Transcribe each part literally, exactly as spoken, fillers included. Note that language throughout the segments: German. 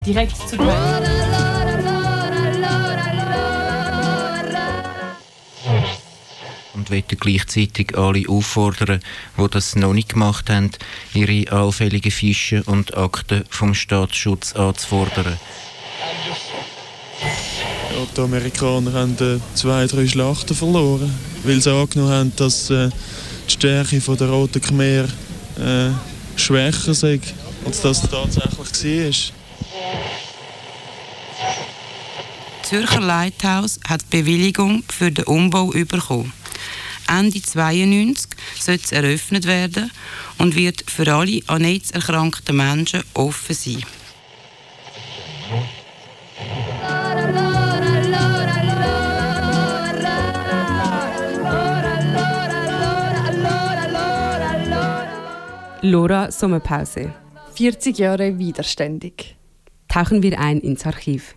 Direkt zu dir. Und möchte gleichzeitig alle auffordern, die das noch nicht gemacht haben, ihre allfälligen Fichen und Akten vom Staatsschutz anzufordern. Ja, die Amerikaner haben äh, zwei, drei Schlachten verloren, weil sie angenommen haben, dass äh, die Stärke der Roten Khmer äh, schwächer sei, als das tatsächlich war. Das Zürcher Lighthouse hat Bewilligung für den Umbau bekommen. Ende zweiundneunzig soll es eröffnet werden und wird für alle an AIDS erkrankten Menschen offen sein. Lora Sommerpause. vierzig Jahre widerständig. Tauchen wir ein ins Archiv.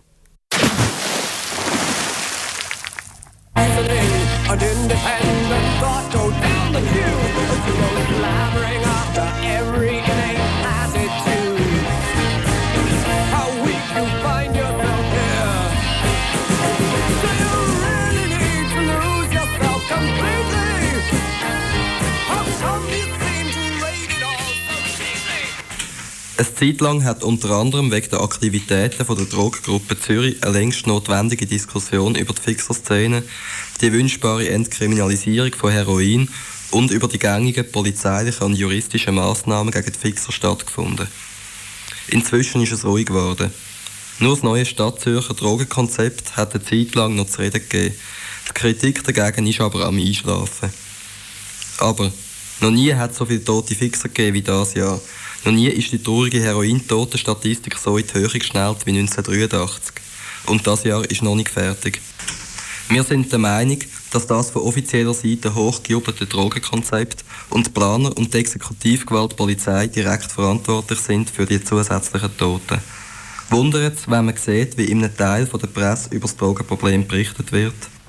An independent thought go down the tube, slowly clambering after every inane attitude. How weak you find yourself here. Do you really need to lose yourself completely? How come you seem to rate it all so cheaply? Eine Zeit lang hat unter anderem wegen der Aktivitäten von der Drogengruppe Zürich eine längst notwendige Diskussion über die Fixerszene, die wünschbare Entkriminalisierung von Heroin und über die gängigen polizeilichen und juristischen Massnahmen gegen die Fixer stattgefunden. Inzwischen ist es ruhig geworden. Nur das neue Stadtzürcher Drogenkonzept hat eine Zeit lang noch zu reden gegeben. Die Kritik dagegen ist aber am Einschlafen. Aber noch nie hat es so viele tote Fixer gegeben wie dieses Jahr. Noch nie ist die traurige Herointotenstatistik so in die Höhe geschnellt wie neunzehnhundertdreiundachtzig. Und das Jahr ist noch nicht fertig. Wir sind der Meinung, dass das von offizieller Seite hochgejubelte Drogenkonzept und die Planer und die Exekutivgewalt Polizei direkt verantwortlich sind für die zusätzlichen Toten. Wundert es, wenn man sieht, wie in einem Teil der Presse über das Drogenproblem berichtet wird?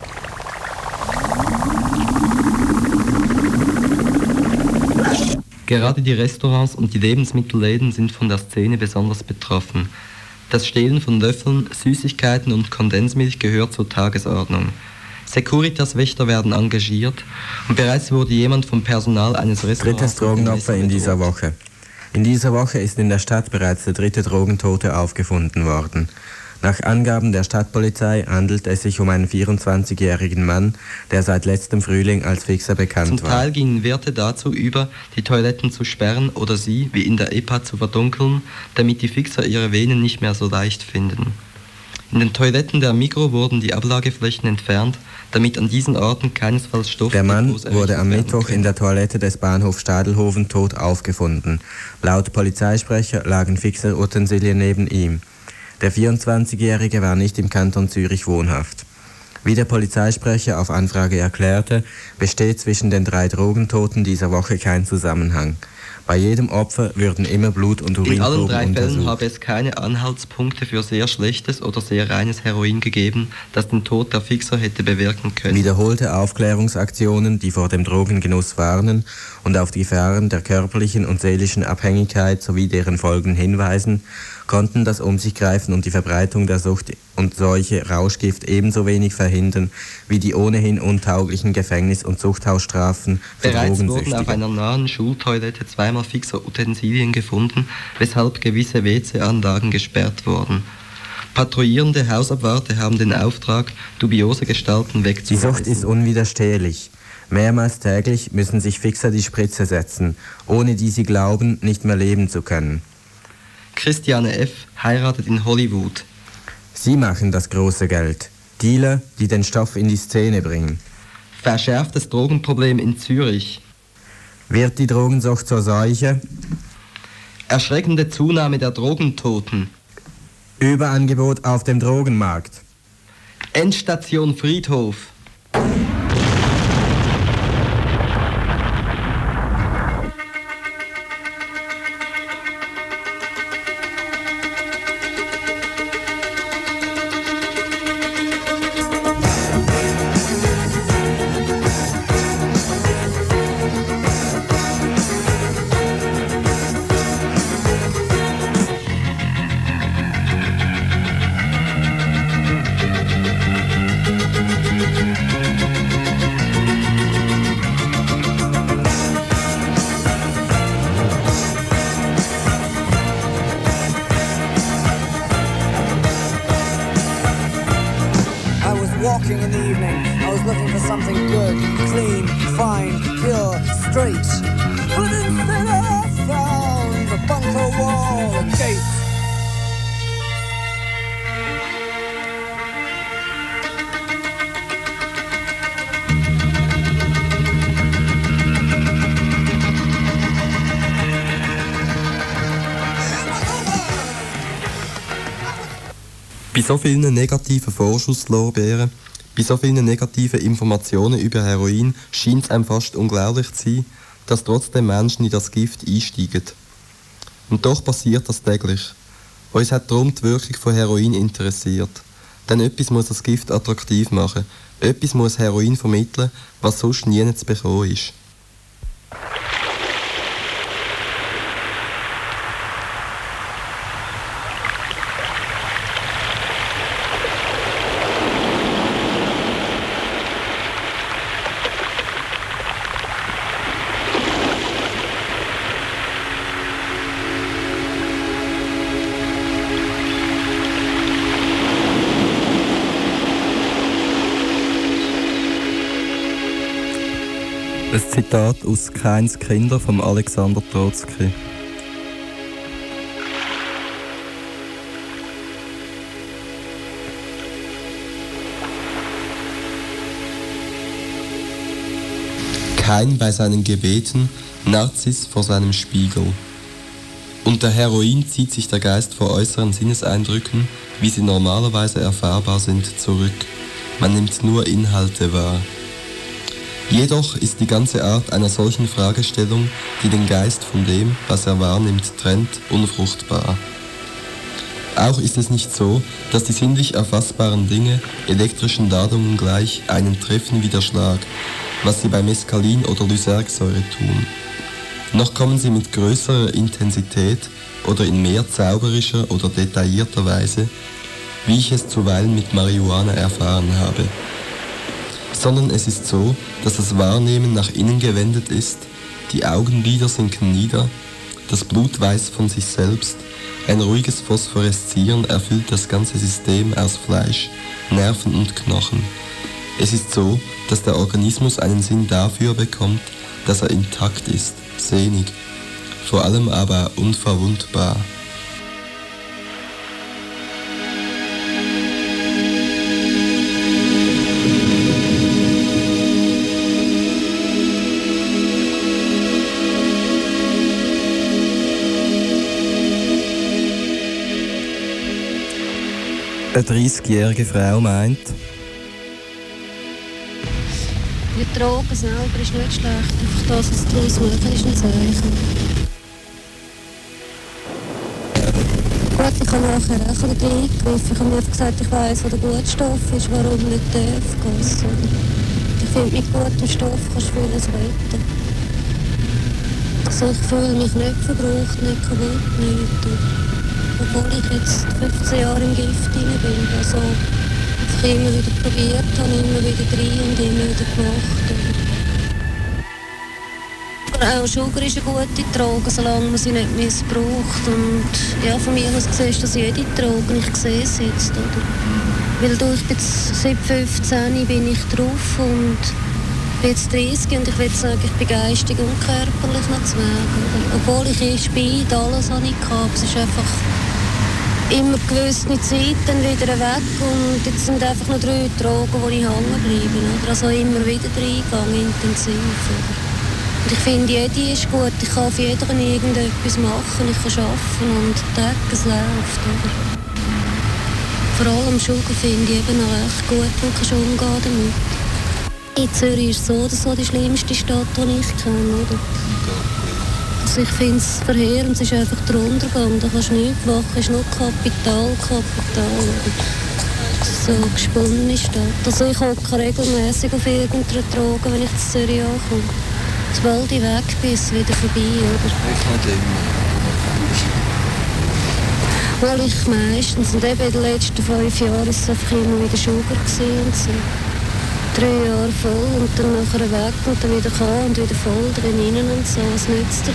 Gerade die Restaurants und die Lebensmittelläden sind von der Szene besonders betroffen. Das Stehlen von Löffeln, Süßigkeiten und Kondensmilch gehört zur Tagesordnung. Securitas-Wächter werden engagiert und bereits wurde jemand vom Personal eines Restaurants... Drittes Drogenopfer in dieser Woche. In dieser Woche ist in der Stadt bereits der dritte Drogentote aufgefunden worden. Nach Angaben der Stadtpolizei handelt es sich um einen vierundzwanzigjährigen Mann, der seit letztem Frühling als Fixer bekannt war. Zum Teil gingen Wärter dazu über, die Toiletten zu sperren oder sie, wie in der E P A, zu verdunkeln, damit die Fixer ihre Venen nicht mehr so leicht finden. In den Toiletten der Migros wurden die Ablageflächen entfernt, damit an diesen Orten keinesfalls Stoff... Der Mann wurde am Mittwoch in der Toilette des Bahnhofs Stadelhofen tot aufgefunden. Laut Polizeisprecher lagen Fixerutensilien neben ihm. Der vierundzwanzigjährige war nicht im Kanton Zürich wohnhaft. Wie der Polizeisprecher auf Anfrage erklärte, besteht zwischen den drei Drogentoten dieser Woche kein Zusammenhang. Bei jedem Opfer würden immer Blut- und Urinproben untersucht. In allen drei Fällen untersucht. habe es keine Anhaltspunkte für sehr schlechtes oder sehr reines Heroin gegeben, das den Tod der Fixer hätte bewirken können. Wiederholte Aufklärungsaktionen, die vor dem Drogengenuss warnen und auf die Gefahren der körperlichen und seelischen Abhängigkeit sowie deren Folgen hinweisen, konnten das Umsichgreifen und die Verbreitung der Sucht und Seuche Rauschgift ebenso wenig verhindern wie die ohnehin untauglichen Gefängnis- und Zuchthausstrafen für Bereits Drogensüchtige. wurden auf einer nahen Schultoilette zweimal Fixer-Utensilien gefunden, weshalb gewisse W C-Anlagen gesperrt wurden. Patrouillierende Hausabwarte haben den Auftrag, dubiose Gestalten Die wegzuweisen. Sucht ist unwiderstehlich. Mehrmals täglich müssen sich Fixer die Spritze setzen, ohne die sie glauben, nicht mehr leben zu können. Christiane F. heiratet in Hollywood. Sie machen das große Geld. Dealer, die den Stoff in die Szene bringen. Verschärftes Drogenproblem in Zürich. Wird die Drogensucht zur Seuche? Erschreckende Zunahme der Drogentoten. Überangebot auf dem Drogenmarkt. Endstation Friedhof. walking in the evening. I was looking for something good, clean, fine, pure, straight. But instead I found a bunker wall, a gate. Bei so vielen negativen Vorschusslorbeeren, bei so vielen negativen Informationen über Heroin scheint es einem fast unglaublich zu sein, dass trotzdem Menschen in das Gift einsteigen. Und doch passiert das täglich. Uns hat darum die Wirkung von Heroin interessiert. Denn etwas muss das Gift attraktiv machen. Etwas muss Heroin vermitteln, was sonst nie zu bekommen ist. Ein Zitat aus «Keins Kinder» von Alexander Trotzki. Kain bei seinen Gebeten, Narziss vor seinem Spiegel. Unter Heroin zieht sich der Geist vor äußeren Sinneseindrücken, wie sie normalerweise erfahrbar sind, zurück. Man nimmt nur Inhalte wahr. Jedoch ist die ganze Art einer solchen Fragestellung, die den Geist von dem, was er wahrnimmt, trennt, unfruchtbar. Auch ist es nicht so, dass die sinnlich erfassbaren Dinge elektrischen Ladungen gleich einen treffen wie der Schlag, was sie bei Mescalin oder Lysergsäure tun. Noch kommen sie mit größerer Intensität oder in mehr zauberischer oder detaillierter Weise, wie ich es zuweilen mit Marihuana erfahren habe. Sondern es ist so, dass das Wahrnehmen nach innen gewendet ist, die Augenlider sinken nieder, das Blut weiß von sich selbst, ein ruhiges Phosphoreszieren erfüllt das ganze System aus Fleisch, Nerven und Knochen. Es ist so, dass der Organismus einen Sinn dafür bekommt, dass er intakt ist, sehnig, vor allem aber unverwundbar. Eine dreißigjährige Frau meint, die Drogen selber ist nicht schlecht, einfach das, was daraus machen, ist ein Zeichen. Gut, ich habe nachher auch ein bisschen eingegriffen. Ich habe mir gesagt, ich weiss, wo der gute Stoff ist, warum nicht der F-Gas. Ich finde, mit gutem Stoff kannst du vieles retten. Also ich fühle mich nicht verbraucht, nicht kaputt, nicht. Obwohl ich jetzt fünfzehn Jahre im Gift drin bin. Also ich immer wieder probiert habe, immer wieder rein und immer wieder gemacht. Aber auch Sugar ist eine gute Droge, solange man sie nicht missbraucht. Und ja, von mir aus gesehen ist das jede Droge, ich sehe es jetzt. Oder? Weil du, ich bin jetzt, seit fünfzehn bin ich drauf und bin jetzt dreißig und ich will sagen, ich bin geistig und körperlich noch zu Weg. Obwohl ich erst bin, alles habe ich gehabt. Es ist einfach immer gewisse Zeiten wieder weg und jetzt sind einfach noch drei Drogen, wo ich hängen bleibe. Oder? Also immer wieder reingegangen, intensiv. Oder? Und ich finde, jede ist gut. Ich kann auf jeder irgendetwas machen, ich kann arbeiten und der Tag, es läuft. Oder? Vor allem Sugar finde ich eben noch recht gut und kannst umgehen damit. In Zürich ist so oder so die schlimmste Stadt, die ich kenne. Oder? Also ich finde es verheerend, es ist einfach der Untergang, da kannst du nichts machen, es ist nur Kapital, Kapital. Das ist so eine gesponnene Stadt. Also ich hocke regelmässig auf irgendeiner Droge, wenn ich zu Zürich ankomme. Sobald ich weg bin, ist es wieder vorbei, oder? Ich nicht immer. Weil ich meistens, und eben in den letzten fünf Jahren war es einfach immer wieder Sugar und so. Drei Jahre voll und dann nachher weg und dann wieder kommen und wieder voll drin und so. Was nützt dir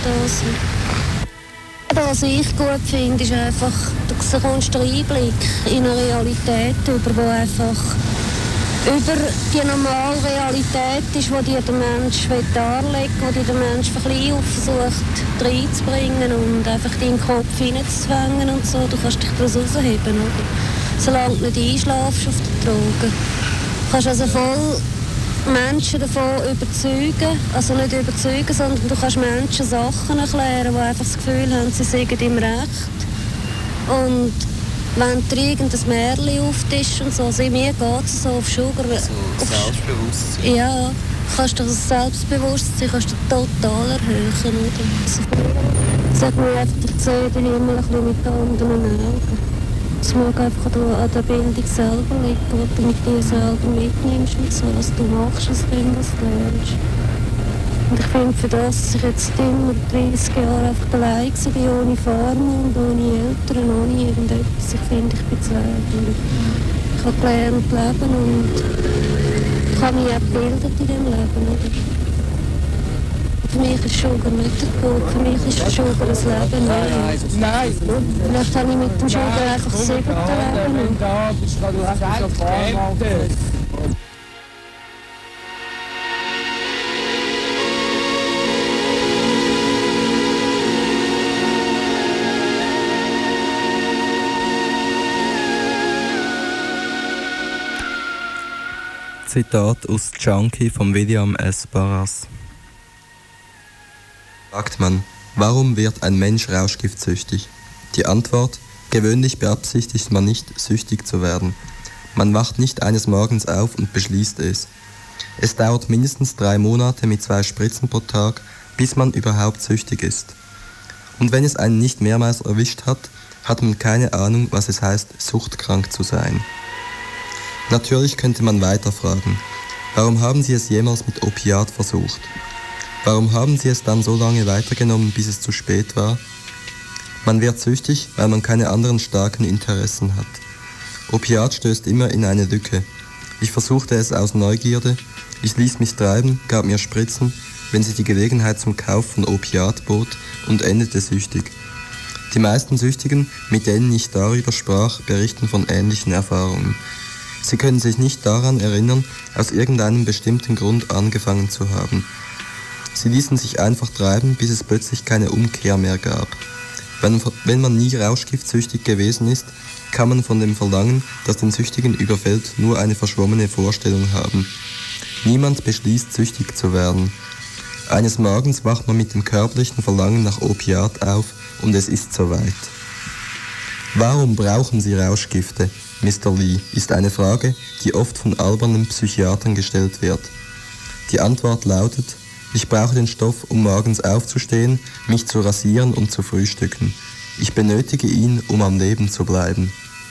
das? Was ich gut finde, ist einfach, du bekommst einen Einblick in eine Realität über, die einfach über die normale Realität ist, die dir der Mensch darlegen will, die dir der Mensch von klein auf versucht reinzubringen und einfach deinen Kopf hineinzuzwängen und so. Du kannst dich daraus rausheben, oder? Solange du nicht einschlafst auf den Drogen. Du kannst also voll Menschen davon überzeugen, also nicht überzeugen, sondern du kannst Menschen Sachen erklären, die einfach das Gefühl haben, sie seien im Recht. Und wenn dir irgendein Märchen auftischt und so, also mir geht es so auf Sugar. So Selbstbewusstsein. Ja, kannst du das Selbstbewusstsein kannst du total erhöhen, oder? Das hat mir einfach, ich sehe den Himmel ein bisschen mit anderen Augen. Es mag einfach an der Bildung selber liegen, ob du mit dir selber mitnimmst und so, was du machst als Kind, was du lernst. Und ich finde, für das, dass ich jetzt immer dreißig Jahre einfach allein war, ohne Farmen und ohne Eltern, ohne irgendetwas, ich finde, ich bin zu leben. Ich habe gelernt leben und ich habe mich auch gebildet in diesem Leben. Oder? Für mich ist Sugar nicht der Tod, für mich ist Sugar das Leben nicht. Nein, vielleicht habe ich mit dem Sugar einfach das siebente Leben. Zitat aus Junkie von William S. Barras. Fragt man, warum wird ein Mensch rauschgiftsüchtig? Die Antwort, gewöhnlich beabsichtigt man nicht, süchtig zu werden. Man wacht nicht eines Morgens auf und beschließt es. Es dauert mindestens drei Monate mit zwei Spritzen pro Tag, bis man überhaupt süchtig ist. Und wenn es einen nicht mehrmals erwischt hat, hat man keine Ahnung, was es heißt, suchtkrank zu sein. Natürlich könnte man weiter fragen, warum haben Sie es jemals mit Opiat versucht? Warum haben Sie es dann so lange weitergenommen, bis es zu spät war? Man wird süchtig, weil man keine anderen starken Interessen hat. Opiat stößt immer in eine Lücke. Ich versuchte es aus Neugierde, ich ließ mich treiben, gab mir Spritzen, wenn sich die Gelegenheit zum Kauf von Opiat bot und endete süchtig. Die meisten Süchtigen, mit denen ich darüber sprach, berichten von ähnlichen Erfahrungen. Sie können sich nicht daran erinnern, aus irgendeinem bestimmten Grund angefangen zu haben. Sie ließen sich einfach treiben, bis es plötzlich keine Umkehr mehr gab. Wenn, wenn man nie rauschgiftsüchtig gewesen ist, kann man von dem Verlangen, das den Süchtigen überfällt, nur eine verschwommene Vorstellung haben. Niemand beschließt, süchtig zu werden. Eines Morgens wacht man mit dem körperlichen Verlangen nach Opiat auf und es ist soweit. Warum brauchen Sie Rauschgifte, Mister Lee, ist eine Frage, die oft von albernen Psychiatern gestellt wird. Die Antwort lautet: Ich brauche den Stoff, um morgens aufzustehen, mich zu rasieren und zu frühstücken. Ich benötige ihn, um am Leben zu bleiben.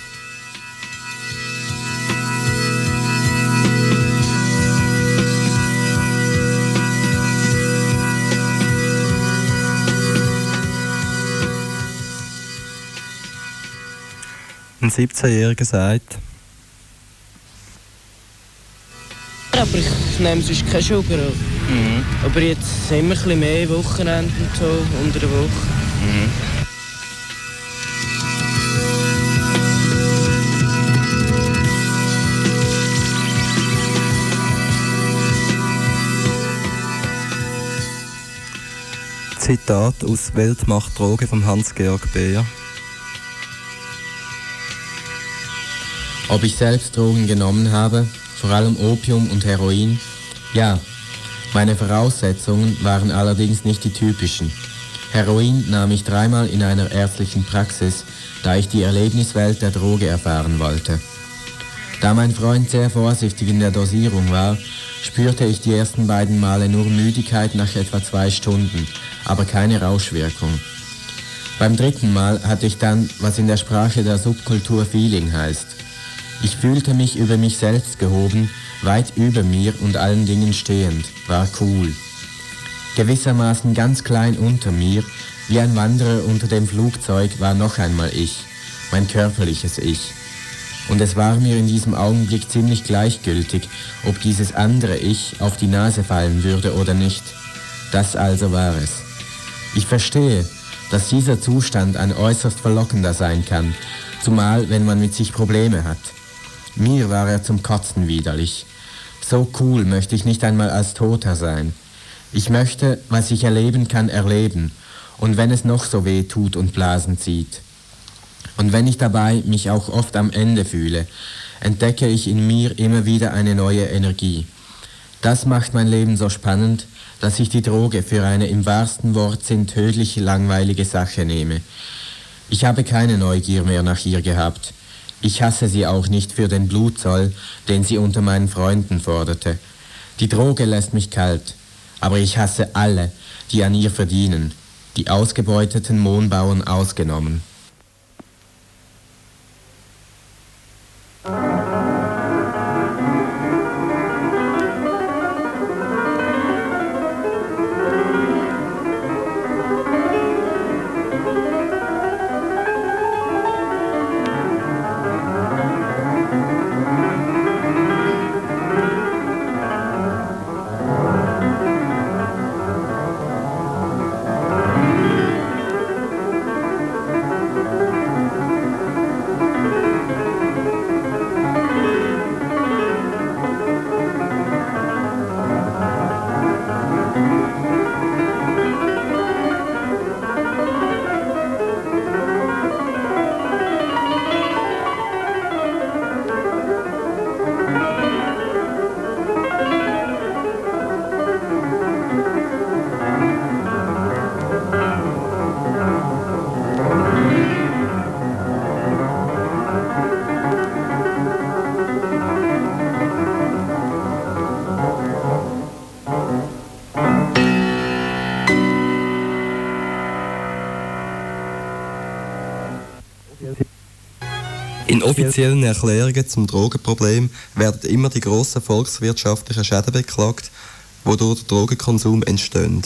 Ein siebzehnjähriger sagt: Aber ich nehme sonst keine Sugar. Mhm. Aber jetzt sind wir ein bisschen mehr Wochenende und so, unter der Woche. Mhm. Zitat aus Weltmacht Droge von Hans-Georg Beer. Ob ich selbst Drogen genommen habe, vor allem Opium und Heroin? Ja. Meine Voraussetzungen waren allerdings nicht die typischen. Heroin nahm ich dreimal in einer ärztlichen Praxis, da ich die Erlebniswelt der Droge erfahren wollte. Da mein Freund sehr vorsichtig in der Dosierung war, spürte ich die ersten beiden Male nur Müdigkeit nach etwa zwei Stunden, aber keine Rauschwirkung. Beim dritten Mal hatte ich dann, was in der Sprache der Subkultur Feeling heißt. Ich fühlte mich über mich selbst gehoben, weit über mir und allen Dingen stehend, war cool. Gewissermaßen ganz klein unter mir, wie ein Wanderer unter dem Flugzeug, war noch einmal ich, mein körperliches Ich. Und es war mir in diesem Augenblick ziemlich gleichgültig, ob dieses andere Ich auf die Nase fallen würde oder nicht. Das also war es. Ich verstehe, dass dieser Zustand ein äußerst verlockender sein kann, zumal wenn man mit sich Probleme hat. Mir war er zum Kotzen widerlich. So cool möchte ich nicht einmal als Toter sein. Ich möchte, was ich erleben kann, erleben. Und wenn es noch so weh tut und Blasen zieht. Und wenn ich dabei mich auch oft am Ende fühle, entdecke ich in mir immer wieder eine neue Energie. Das macht mein Leben so spannend, dass ich die Droge für eine im wahrsten Wortsinn tödlich langweilige Sache nehme. Ich habe keine Neugier mehr nach ihr gehabt. Ich hasse sie auch nicht für den Blutzoll, den sie unter meinen Freunden forderte. Die Droge lässt mich kalt, aber ich hasse alle, die an ihr verdienen, die ausgebeuteten Mohnbauern ausgenommen. In offiziellen Erklärungen zum Drogenproblem werden immer die grossen volkswirtschaftlichen Schäden beklagt, die durch den Drogenkonsum entstehen.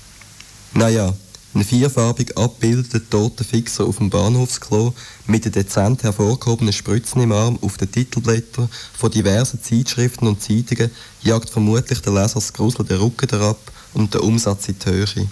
Naja, ein vierfarbig abgebildeter toter Fixer auf dem Bahnhofsklo mit den dezent hervorgehobenen Spritzen im Arm auf den Titelblättern von diversen Zeitschriften und Zeitungen jagt vermutlich der Leser das Grusel den Rücken herab und den Umsatz in die Höhe.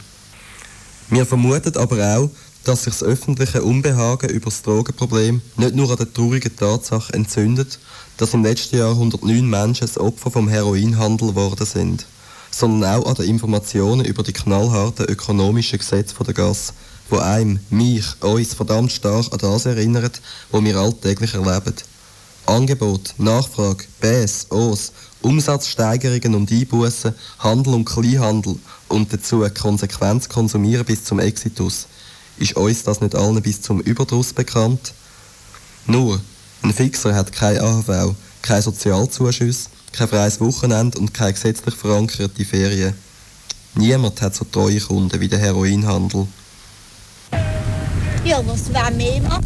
Wir vermuten aber auch, dass sich das öffentliche Unbehagen über das Drogenproblem nicht nur an der traurigen Tatsache entzündet, dass im letzten Jahr hundertneun Menschen das Opfer vom Heroinhandel geworden sind, sondern auch an den Informationen über die knallharten ökonomischen Gesetze der Gasse, die einem, mich, uns verdammt stark an das erinnern, was wir alltäglich erleben. Angebot, Nachfrage, Bäs, Os, Umsatzsteigerungen und Einbußen, Handel und Kleinhandel und dazu Konsequenz konsumieren bis zum Exitus. Ist uns das nicht allen bis zum Überdruss bekannt? Nur, ein Fixer hat kein A H V, kein Sozialzuschuss, kein freies Wochenende und keine gesetzlich verankerte Ferien. Niemand hat so treue Kunden wie der Heroinhandel. Ja, was wollen wir machen?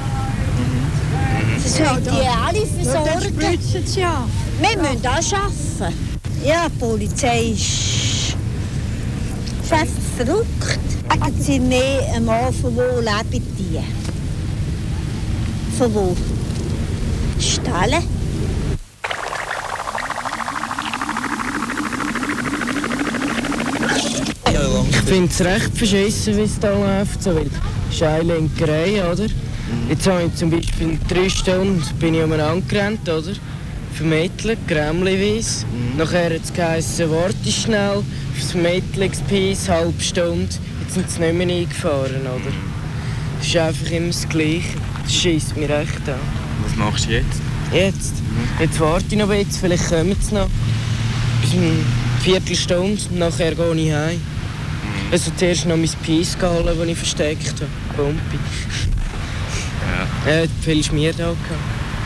Das sollen die alle versorgen. Ja. Wir müssen auch arbeiten. Ja, die Polizei ist, ist einfach verrückt. Sagen Sie mir einmal, von wo leben die? Von wo? Stellen? Ich finde es recht verschissen, wie es hier läuft. So, weil es ist eine Lenkerei, oder? Jetzt habe ich zum Beispiel drei Stunden bin ich umeinander gerannt, oder? Vermitteln, grämliweise. Mhm. Nachher hat es geheißen, warte schnell auf das Vermittlungspiece, halbe Stunde. Jetzt sind sie nicht mehr eingefahren, oder? Es ist einfach immer das Gleiche. Das scheisst mich recht an. Was machst du jetzt? Jetzt? Mhm. Jetzt warte ich noch ein bisschen, vielleicht kommen sie noch. Bis eine Viertelstunde, nachher gehe ich heim. Mhm. Also zuerst noch mein Piece geholt, das ich versteckt habe. Pumpi. Ja. Er hat viel Schmier da gehabt.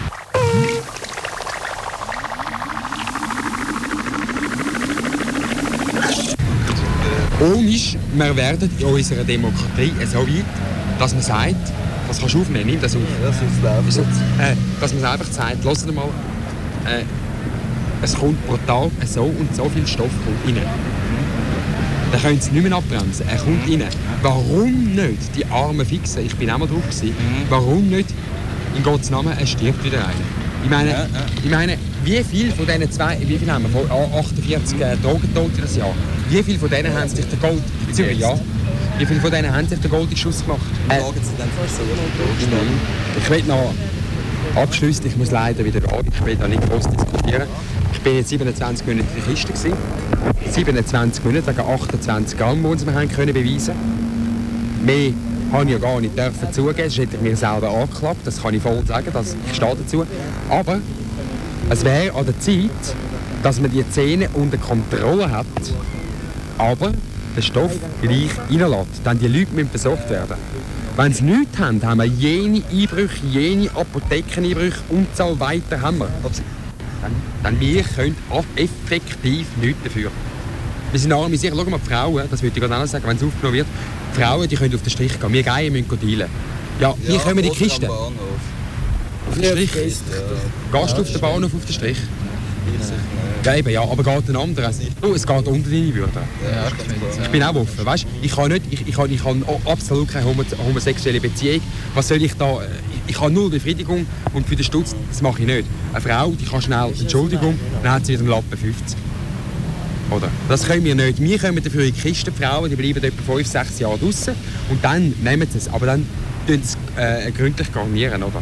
Ohnisch, wir werden in unserer Demokratie so weit, dass man sagt, das kannst du aufnehmen, nimm das auf. Ja, das ist äh, dass man einfach sagt, hört mal, äh, es kommt pro Tag so und so viel Stoff kommt rein. Dann können sie nicht mehr abbremsen. Er kommt rein. Warum nicht die armen Fixen, ich bin auch mal drauf gewesen, warum nicht in Gottes Namen, es stirbt wieder einer. Ich meine, ja, ja. ich meine, wie viel von diesen zwei, wie viel haben wir, von achtundvierzig äh, Drogentote das Jahr, wie viele von denen haben sich den Gold, in Zürich, ja, wie viele von denen haben sich den goldenen Schuss gemacht? Äh, Sagen Sie dann so, ich will noch Abschliessend, ich muss leider wieder an, ich will da nicht groß diskutieren. Ich bin jetzt siebenundzwanzig Monate in der Kiste gewesen. siebenundzwanzig Monate wegen achtundzwanzig Gramm, die wir haben können beweisen. Mehr habe ich ja gar nicht dürfen zugeben, das hätte ich mir selber angeklagt, das kann ich voll sagen, dass ich stehe dazu. Aber es wäre an der Zeit, dass man die Zähne unter Kontrolle hat, aber den Stoff gleich reinlässt. Denn die Leute müssen besorgt werden. Wenn sie nichts haben, haben wir jene Einbrüche, jene Apothekeneinbrüche, Unzahl weiter haben wir. Dann, dann wir können effektiv nichts dafür. Wir sind arme sicher, schau mal, die Frauen, das würde ich gerade auch sagen, wenn es aufgenommen wird, die Frauen die können auf den Strich gehen, wir Geier müssen dealen. Ja, wir ja, kommen in die Kiste. Auf den Strich? Ja. Gehst du auf den Bahnhof auf den Strich? Ja, eben, ja, aber geht ein anderer. Oh, es geht unter deine Würde. Ja, ich bin auch offen, weißt? Ich habe nicht, ich, ich habe, ich habe absolut keine homosexuelle Beziehung. Was soll ich da? Ich habe null Befriedigung und für den Stutz, das mache ich nicht. Eine Frau, die kann schnell, Entschuldigung, dann hat sie wieder einen Lappen fünfzig. Oder? Das können wir nicht. Wir kommen dafür in die Kiste, die Frauen, die bleiben etwa fünf, sechs Jahre draußen und dann nehmen sie es. Aber dann tun sie es äh, gründlich garnieren, oder?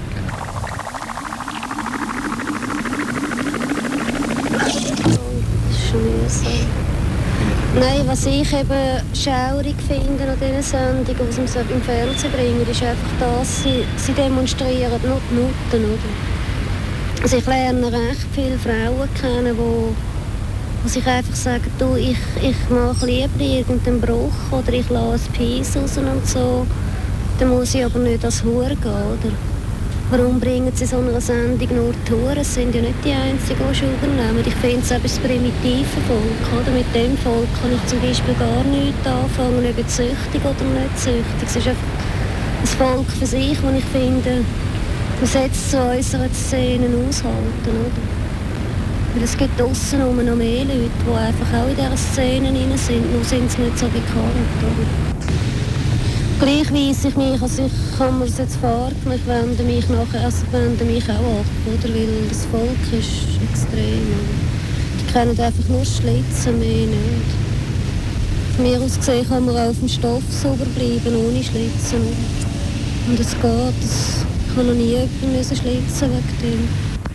Nein, was ich eben schaurig finde an diesen Sendungen, was sie im Fernsehen bringen, ist einfach das, sie, sie demonstrieren nur die Nutten, oder? Also ich lerne recht viele Frauen kennen, die, die sich einfach sagen, du, ich, ich mache lieber irgendeinen Bruch oder ich lasse Peace raus und so. Dann muss ich aber nicht als Hure gehen, oder? Warum bringen sie so eine Sendung nur die Huren? Es sind ja nicht die Einzigen, die Schulden nehmen. Ich finde es etwas primitive Volk. Oder? Mit dem Volk kann ich zum Beispiel gar nichts anfangen, ob es süchtig oder nicht süchtig. Es ist einfach ein Volk für sich, das ich finde, man sollte es zu unseren Szenen aushalten. Oder? Weil es gibt draussen noch mehr Leute, die einfach auch in dieser Szene drin sind, nur sind sie nicht so bekannt. Oder? Gleich weise ich mich, also ich kann mir das jetzt vorgenommen, ich wende mich nachher, also wende mich auch ab, oder? Weil das Volk ist extrem. Die kennen einfach nur Schlitzen, mehr nicht. Von mir aus gesehen kann man auch auf dem Stoff sauber bleiben, ohne Schlitzen. Und es geht, das, ich habe noch nie jemanden schlitzen wegen dem.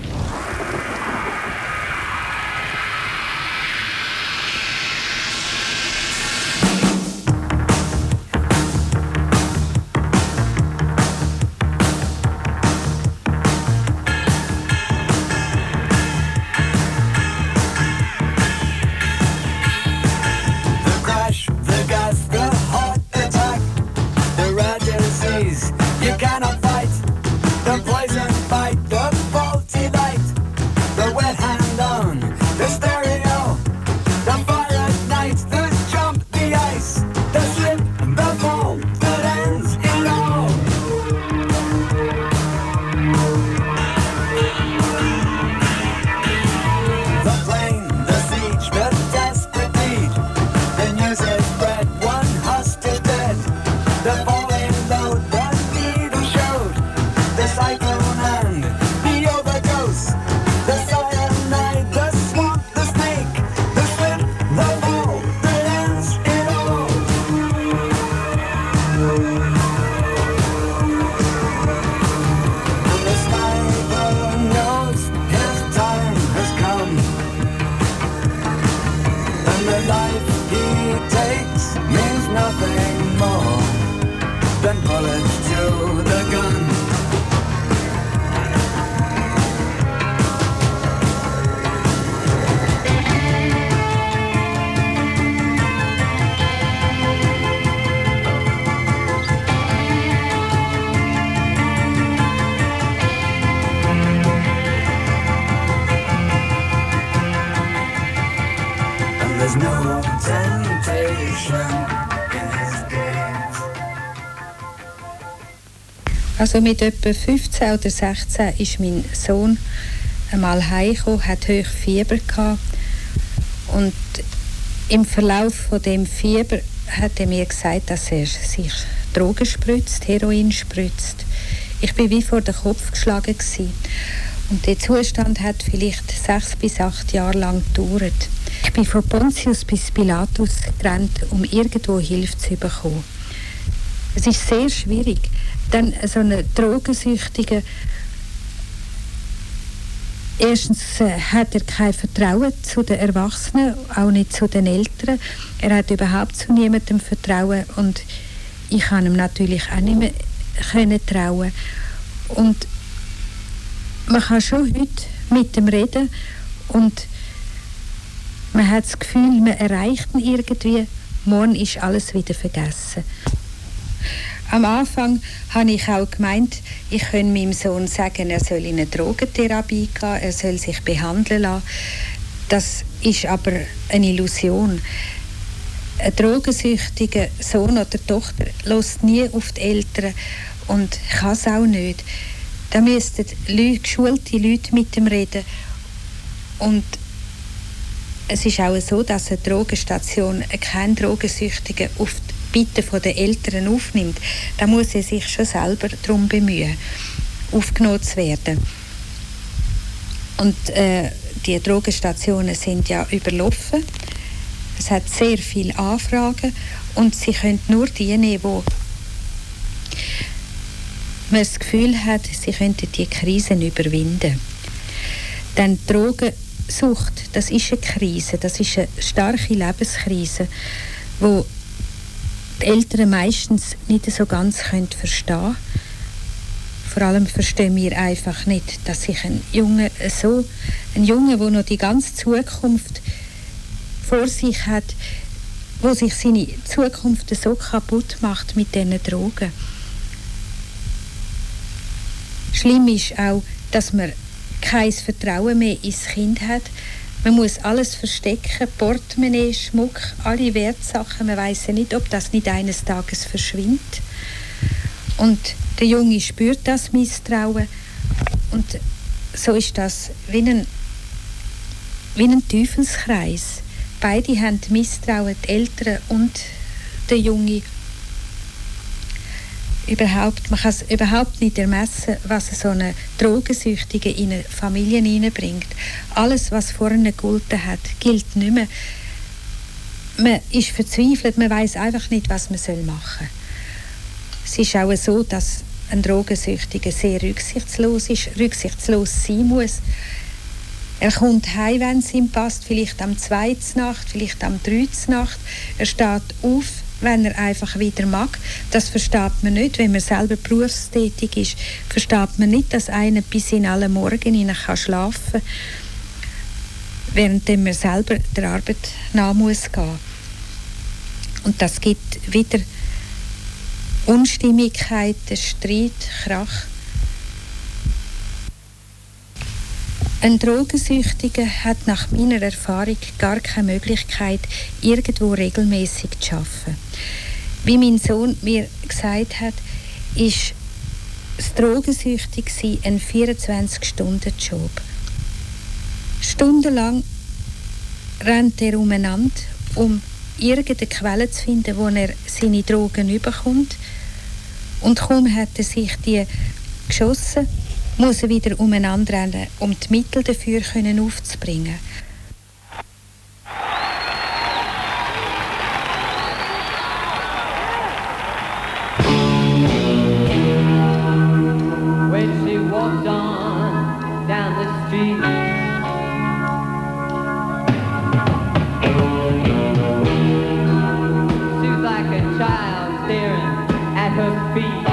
Also mit etwa fünfzehn oder sechzehn ist mein Sohn einmal heimgekommen, hat hohes Fieber gehabt. Und im Verlauf von dem Fieber hat er mir gesagt, dass er sich Drogen spritzt, Heroin spritzt. Ich bin wie vor den Kopf geschlagen gewesen. Und der Zustand hat vielleicht sechs bis acht Jahre lang gedauert. Ich bin von Pontius bis Pilatus gerannt, um irgendwo Hilfe zu bekommen. Es ist sehr schwierig, dann so einen Drogensüchtigen Erstens äh, hat er kein Vertrauen zu den Erwachsenen, auch nicht zu den Eltern. Er hat überhaupt zu niemandem Vertrauen und ich kann ihm natürlich auch nicht mehr können trauen. Und man kann schon heute mit ihm reden und man hat das Gefühl, man erreicht ihn irgendwie. Morgen ist alles wieder vergessen. Am Anfang habe ich auch gemeint, ich könnte meinem Sohn sagen, er soll in eine Drogentherapie gehen, er soll sich behandeln lassen. Das ist aber eine Illusion. Ein drogensüchtiger Sohn oder Tochter lässt nie auf die Eltern und kann es auch nicht. Da müssten Leute, geschulte Leute mit ihm reden. Und es ist auch so, dass eine Drogenstation keinen Drogensüchtigen auf die Bitte der Eltern aufnimmt. Da muss er sich schon selber darum bemühen, aufgenommen zu werden. Und äh, die Drogenstationen sind ja überlaufen. Es hat sehr viele Anfragen und sie können nur die nehmen, wo man das Gefühl hat, sie könnten die Krisen überwinden. Denn die Drogensucht, das ist eine Krise, das ist eine starke Lebenskrise, wo die Eltern meistens nicht so ganz können verstehen. Vor allem verstehen wir einfach nicht, dass sich ein Junge so, ein Junge, der noch die ganze Zukunft vor sich hat, wo sich seine Zukunft so kaputt macht mit diesen Drogen. Schlimm ist auch, dass man kein Vertrauen mehr ins Kind hat. Man muss alles verstecken, Portemonnaie, Schmuck, alle Wertsachen. Man weiss ja nicht, ob das nicht eines Tages verschwindet. Und der Junge spürt das Misstrauen. Und so ist das wie ein, wie ein Teufelskreis. Beide haben Misstrauen, die Eltern und der Junge. Überhaupt, man kann es überhaupt nicht ermessen, was so eine Drogensüchtige in eine Familie hineinbringt. Alles, was vorne gegolten hat, gilt nicht mehr. Man ist verzweifelt, man weiß einfach nicht, was man machen soll. Es ist auch so, dass ein Drogensüchtiger sehr rücksichtslos ist, rücksichtslos sein muss. Er kommt heim, wenn es ihm passt, vielleicht am zweiten Nacht, vielleicht am dritten Nacht. Er steht auf, wenn er einfach wieder mag. Das versteht man nicht, wenn man selber berufstätig ist. Versteht man nicht, dass einer bis in alle Morgen hinein kann schlafen kann, während man selber der Arbeit nach muss gehen. Und das gibt wieder Unstimmigkeiten, Streit, Krach. Ein Drogensüchtiger hat nach meiner Erfahrung gar keine Möglichkeit, irgendwo regelmäßig zu arbeiten. Wie mein Sohn mir gesagt hat, ist das Drogensüchtigsein ein vierundzwanzig-Stunden-Job. Stundenlang rennt er umeinander, um irgendeine Quelle zu finden, wo er seine Drogen überkommt. Und kaum hat er sich die geschossen, muss er wieder umeinander rennen, um die Mittel dafür können aufzubringen. When she walked on down the street, she was like a child staring at her feet.